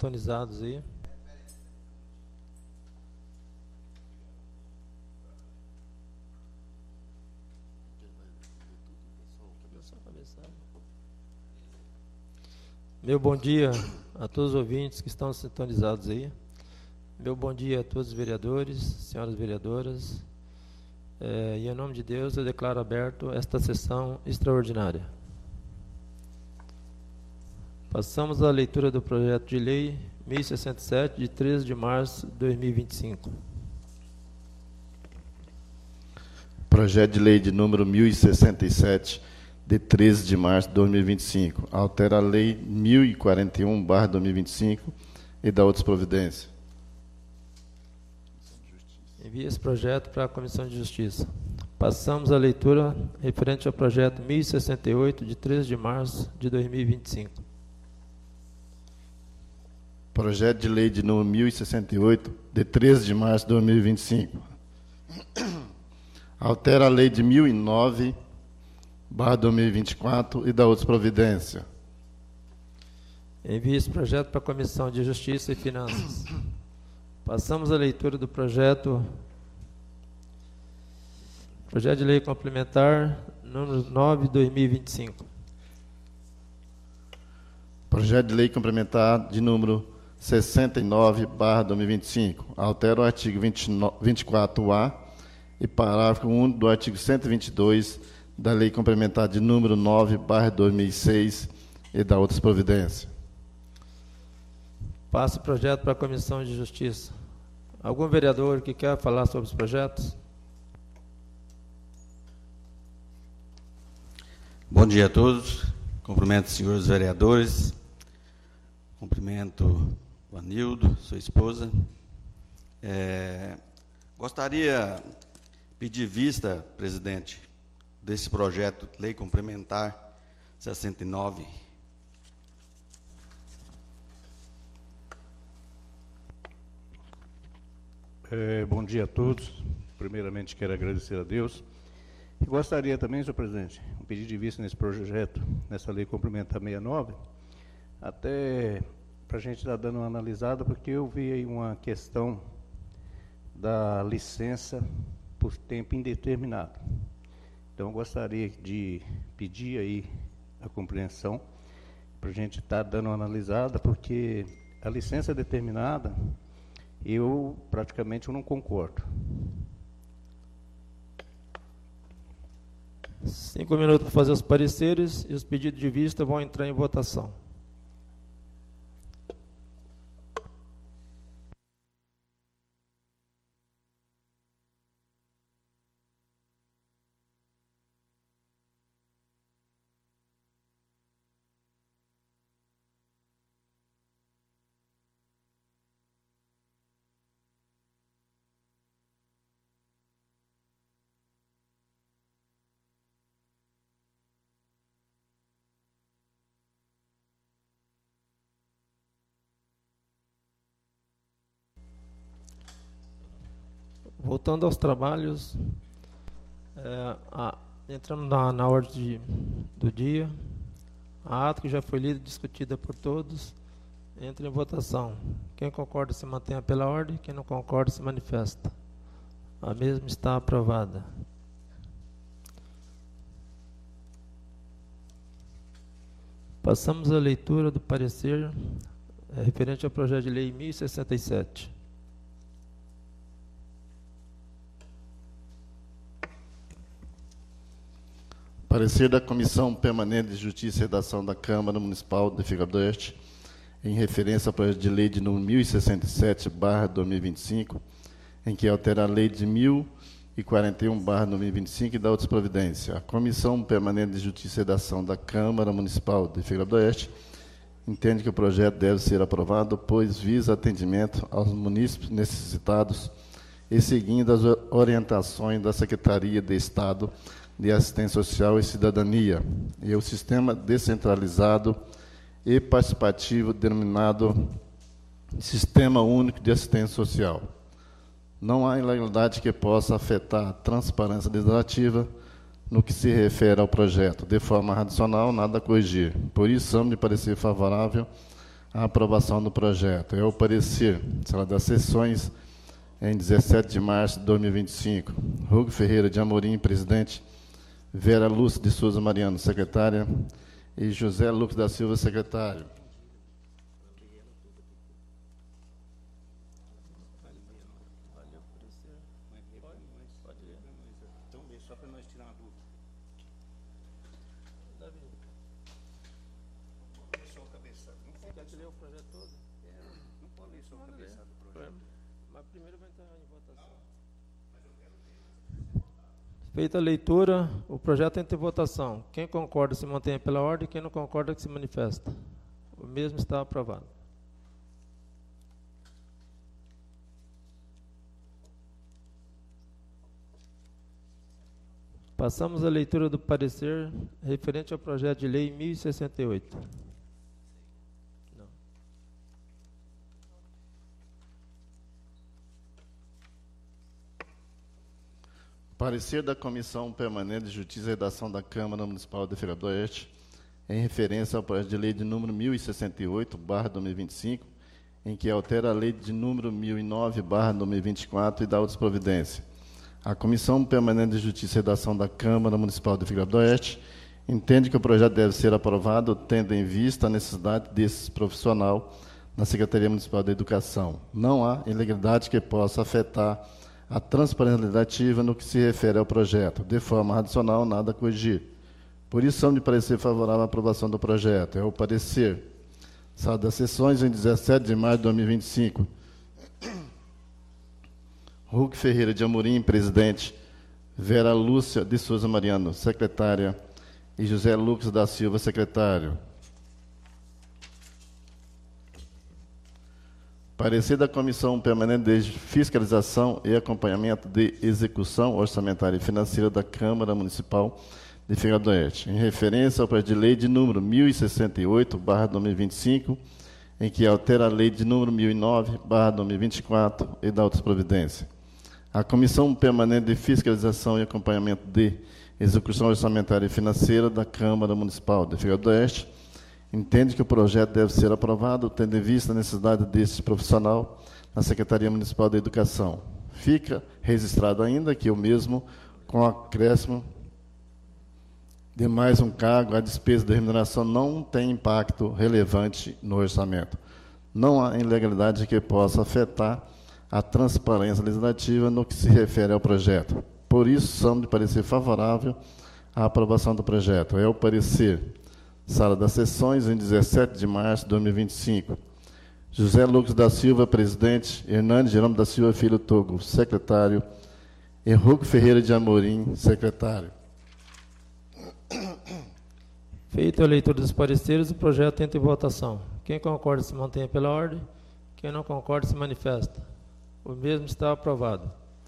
sintonizados aí. Meu bom dia a todos os ouvintes que estão sintonizados aí. Meu bom dia a todos os vereadores, senhoras vereadoras. E em nome de Deus eu declaro aberto esta sessão extraordinária. Passamos à leitura do projeto de lei 1067, de 13 de março de 2025. Projeto de lei de número 1067, de 13 de março de 2025. Altera a lei 1041/2025 e dá outras providências. Envia esse projeto para a Comissão de Justiça. Passamos à leitura referente ao projeto 1068, de 13 de março de 2025. Projeto de lei de número 1068, de 13 de março de 2025. Altera a lei de 1009/2024 e dá outras providências. Envia esse projeto para a Comissão de Justiça e Finanças. Passamos à leitura do projeto de lei complementar número 9/2025. Projeto de lei complementar de número 69/2025. Altera o artigo 24A e parágrafo único do artigo 122 da lei complementar de número 9/2006 e dá outras providências. Passa o projeto para a Comissão de Justiça. Algum vereador que quer falar sobre os projetos? Bom dia a todos. Cumprimento os senhores vereadores. Cumprimento o Anildo, sua esposa. Gostaria de pedir vista, presidente, desse projeto de lei complementar 69. Bom dia a todos. Primeiramente, quero agradecer a Deus. E gostaria também, senhor presidente, um pedido de vista nesse projeto, nessa lei complementar 69, até para a gente estar dando uma analisada, porque eu vi aí uma questão da licença por tempo indeterminado. Então, eu gostaria de pedir aí a compreensão para a gente estar dando uma analisada, porque a licença determinada, eu não concordo. 5 minutos para fazer os pareceres e os pedidos de vista vão entrar em votação. Voltando aos trabalhos, entramos na ordem do dia. A ata que já foi lida e discutida por todos, entra em votação. Quem concorda se mantenha pela ordem, quem não concorda se manifesta. A mesma está aprovada. Passamos à leitura do parecer referente ao projeto de lei 1067. Parecer da Comissão Permanente de Justiça e Redação da Câmara Municipal de Figueira do Oeste, em referência ao projeto de lei de número 1067/2025, em que altera a lei de 1041/2025 e dá outras providências. A Comissão Permanente de Justiça e Redação da Câmara Municipal de Figueira do Oeste entende que o projeto deve ser aprovado, pois visa atendimento aos munícipes necessitados e seguindo as orientações da Secretaria de Estado de Assistência Social e Cidadania e o sistema descentralizado e participativo denominado Sistema Único de Assistência Social. Não há ilegalidade que possa afetar a transparência legislativa no que se refere ao projeto. De forma racional, nada a corrigir. Por isso, somos de parecer favorável a aprovação do projeto. É o parecer, sala das sessões, em 17 de março de 2025. Hugo Ferreira de Amorim, presidente. Vera Lúcia de Souza Mariano, secretária. E José Lucas da Silva, secretário. Feita a leitura, o projeto entra em votação. Quem concorda se mantenha pela ordem, quem não concorda que se manifesta. O mesmo está aprovado. Passamos à leitura do parecer referente ao projeto de lei 1068. Parecer da Comissão Permanente de Justiça e Redação da Câmara Municipal de Figueira do Oeste, em referência ao projeto de lei de número 1068/2025, em que altera a lei de número 1009/2024 e dá outras providências. A Comissão Permanente de Justiça e Redação da Câmara Municipal de Figueira do Oeste entende que o projeto deve ser aprovado, tendo em vista a necessidade desse profissional na Secretaria Municipal da Educação. Não há ilegalidade que possa afetar a transparência legislativa no que se refere ao projeto. De forma adicional, nada a corrigir. Por isso, são de parecer favorável à aprovação do projeto. É o parecer. Sala das sessões, em 17 de maio de 2025. Hugo Ferreira de Amorim, presidente. Vera Lúcia de Souza Mariano, secretária. E José Lucas da Silva, secretário. Parecer da Comissão Permanente de Fiscalização e Acompanhamento de Execução Orçamentária e Financeira da Câmara Municipal de Figueira do Oeste, em referência ao projeto de lei de número 1068/2025, em que altera a lei de número 1009/2024 e dá outras providências. A Comissão Permanente de Fiscalização e Acompanhamento de Execução Orçamentária e Financeira da Câmara Municipal de Figueira do Oeste entende que o projeto deve ser aprovado, tendo em vista a necessidade deste profissional na Secretaria Municipal da Educação. Fica registrado ainda que o mesmo, com o acréscimo de mais um cargo, a despesa de remuneração não tem impacto relevante no orçamento. Não há ilegalidade que possa afetar a transparência legislativa no que se refere ao projeto. Por isso, somos de parecer favorável à aprovação do projeto. É o parecer. Sala das sessões, em 17 de março de 2025. José Lucas da Silva, presidente. Hernandes Jerônimo da Silva Filho Togo, secretário. Hugo Ferreira de Amorim, secretário. Feita a leitura dos pareceres, o projeto entra em votação. Quem concorda se mantenha pela ordem, quem não concorda se manifesta. O mesmo está aprovado.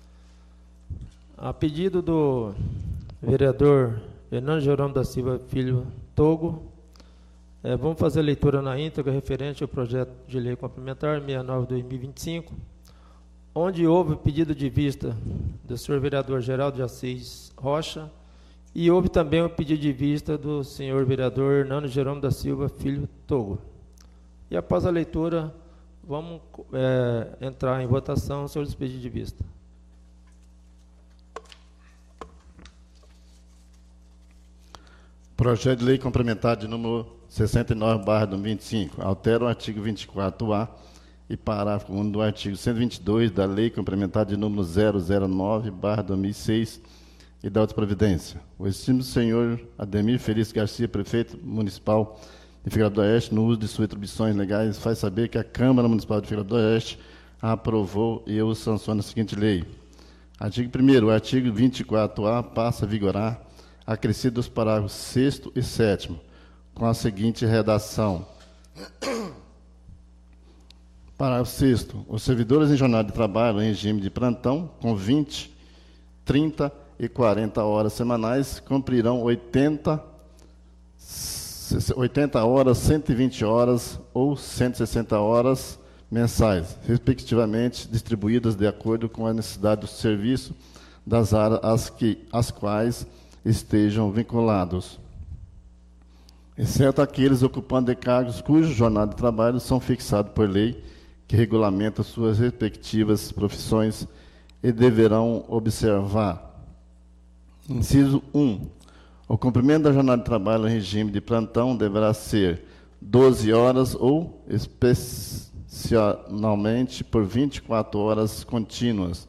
A pedido do vereador Hernandes Jerônimo da Silva Filho Togo, vamos fazer a leitura na íntegra referente ao projeto de lei complementar 69/2025, onde houve pedido de vista do senhor vereador Geraldo de Assis Rocha e houve também o pedido de vista do senhor vereador Hernandes Jerônimo da Silva Filho Togo. E após a leitura, vamos entrar em votação sobre os pedidos de vista. Projeto de lei complementar de número 69/2025. Altera o artigo 24A e parágrafo 1 do artigo 122 da lei complementar de número 009/2006 e da outra providência. O estimado senhor Ademir Feliz Garcia, prefeito municipal de Figueira do Oeste, no uso de suas atribuições legais, faz saber que a Câmara Municipal de Figueira do Oeste a aprovou e eu sanciono a seguinte lei. Artigo 1º, o artigo 24A passa a vigorar acrescido os parágrafos 6º e 7º, com a seguinte redação. Parágrafo 6º. Os servidores em jornada de trabalho em regime de plantão, com 20, 30 e 40 horas semanais, cumprirão 80 horas, 120 horas ou 160 horas mensais, respectivamente, distribuídas de acordo com a necessidade do serviço das áreas às quais estejam vinculados. exceto aqueles ocupando de cargos cuja jornada de trabalho são fixados por lei que regulamenta suas respectivas profissões e deverão observar. Inciso 1. O cumprimento da jornada de trabalho em regime de plantão deverá ser 12 horas ou, especialmente, por 24 horas contínuas,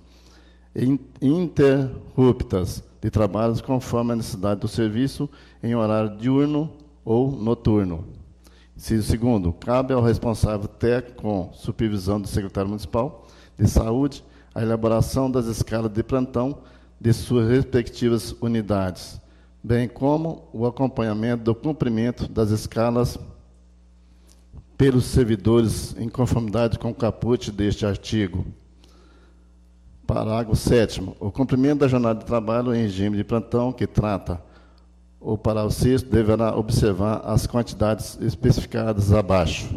interruptas de trabalhos conforme a necessidade do serviço em horário diurno ou noturno. Inciso 2. Cabe ao responsável técnico, com supervisão do secretário municipal de saúde, a elaboração das escalas de plantão de suas respectivas unidades, bem como o acompanhamento do cumprimento das escalas pelos servidores em conformidade com o caput deste artigo. Parágrafo 7º. O cumprimento da jornada de trabalho em regime de plantão que trata o parágrafo 6º deverá observar as quantidades especificadas abaixo.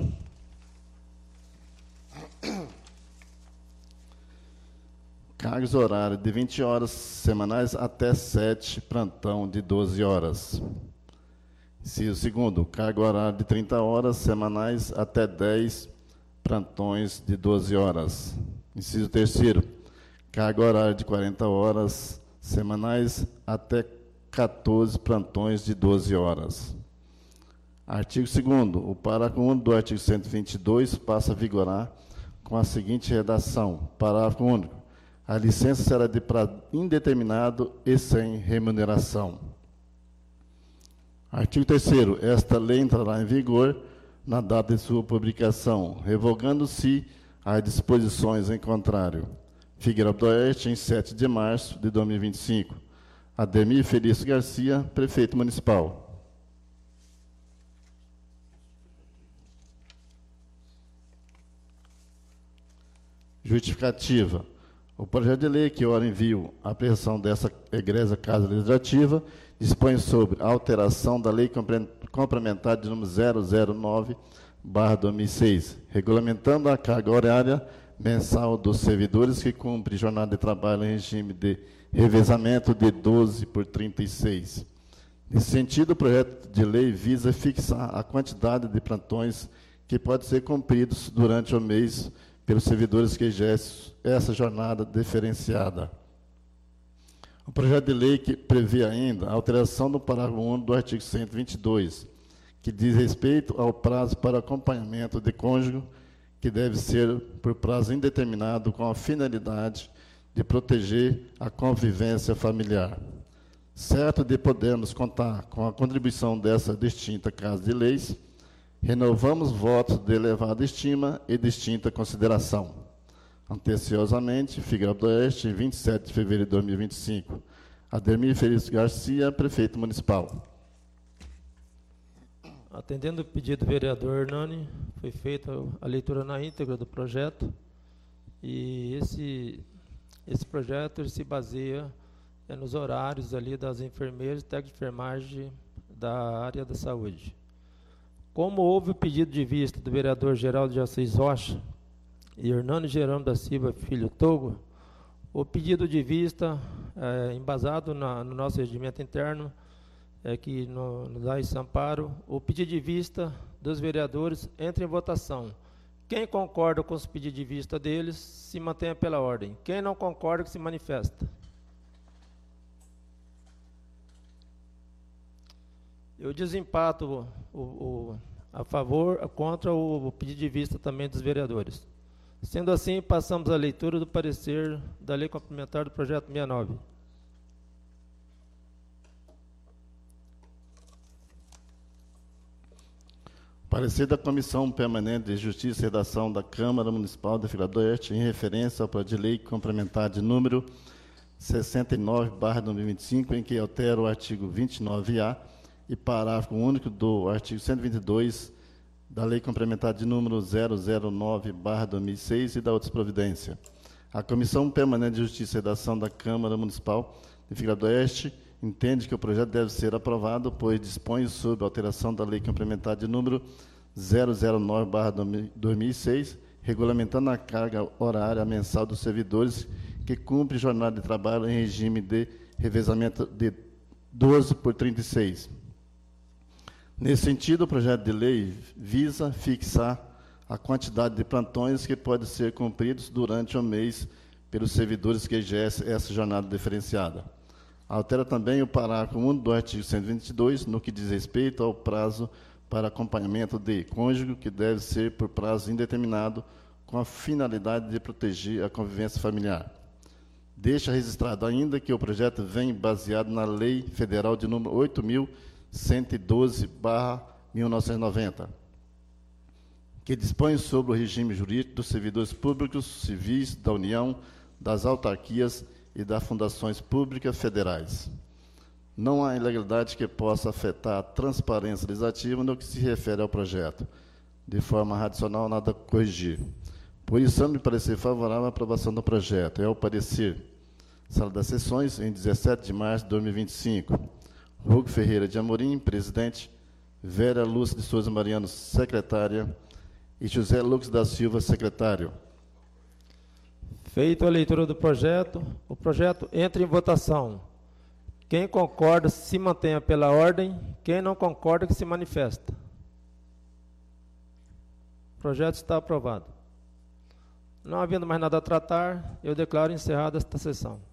Cargos horários de 20 horas semanais até 7, plantão de 12 horas. Inciso 2º, cargo horário de 30 horas semanais até 10, plantões de 12 horas. Inciso 3º, cargo horário de 40 horas semanais até 14, plantões de 12 horas. Artigo 2º, o parágrafo 1 do artigo 122 passa a vigorar com a seguinte redação. Parágrafo único. A licença será de prazo indeterminado e sem remuneração. Artigo 3º. Esta lei entrará em vigor na data de sua publicação, revogando-se as disposições em contrário. Figueira do Oeste, em 7 de março de 2025. Ademir Felício Garcia, prefeito municipal. Justificativa. O projeto de lei que ora envio à apreensão dessa egressa Casa Legislativa dispõe sobre a alteração da Lei Complementar de número 009/2006, regulamentando a carga horária mensal dos servidores que cumprem jornada de trabalho em regime de revezamento de 12 por 36. Nesse sentido, o projeto de lei visa fixar a quantidade de plantões que podem ser cumpridos durante o mês pelos servidores que exercem essa jornada diferenciada. O projeto de lei que prevê ainda a alteração do parágrafo 1 do artigo 122, que diz respeito ao prazo para acompanhamento de cônjuge, que deve ser por prazo indeterminado com a finalidade de proteger a convivência familiar. Certo de podermos contar com a contribuição dessa distinta Casa de Leis, renovamos votos de elevada estima e distinta consideração. Anteciosamente, Figueira do Oeste, 27 de fevereiro de 2025. Ademir Felício Garcia, prefeito municipal. Atendendo o pedido do vereador Hernani, foi feita a leitura na íntegra do projeto, e esse projeto ele se baseia nos horários ali das enfermeiras e técnicos de enfermagem da área da saúde. Como houve o pedido de vista do vereador Geraldo de Assis Rocha e Hernani Gerando da Silva Filho Togo, o pedido de vista, embasado no nosso regimento interno, que nos dá esse amparo, o pedido de vista dos vereadores entra em votação. Quem concorda com os pedidos de vista deles, se mantenha pela ordem. Quem não concorda, que se manifesta. Eu desempato a favor, contra o pedido de vista também dos vereadores. Sendo assim, passamos à leitura do parecer da Lei Complementar do Projeto 69. Parecer da Comissão Permanente de Justiça e Redação da Câmara Municipal de Figueira do Oeste, em referência ao projeto de lei complementar de número 69/2025, em que altera o artigo 29A e parágrafo único do artigo 122 da Lei Complementar de número 009/2006 e da outras providências. A Comissão Permanente de Justiça e Redação da Câmara Municipal de Figueira do Oeste entende que o projeto deve ser aprovado, pois dispõe sobre a alteração da Lei Complementar de número 009/2006, regulamentando a carga horária mensal dos servidores que cumprem jornada de trabalho em regime de revezamento de 12 por 36. Nesse sentido, o projeto de lei visa fixar a quantidade de plantões que podem ser cumpridos durante o mês pelos servidores que exercem essa jornada diferenciada. Altera também o parágrafo 1 do artigo 122, no que diz respeito ao prazo para acompanhamento de cônjuge, que deve ser por prazo indeterminado, com a finalidade de proteger a convivência familiar. Deixa registrado ainda que o projeto vem baseado na Lei Federal de número 8.112/1990, que dispõe sobre o regime jurídico dos servidores públicos civis da União, das autarquias e das fundações públicas federais. Não há ilegalidade que possa afetar a transparência legislativa no que se refere ao projeto. De forma racional, nada a corrigir. Por isso, me parecer favorável à aprovação do projeto. É o parecer. Sala das Sessões, em 17 de março de 2025. Hugo Ferreira de Amorim, presidente. Vera Lúcia de Souza Mariano, secretária. E José Lucas da Silva, secretário. Feita a leitura do projeto, o projeto entra em votação. Quem concorda, se mantenha pela ordem. Quem não concorda, que se manifesta. O projeto está aprovado. Não havendo mais nada a tratar, eu declaro encerrada esta sessão.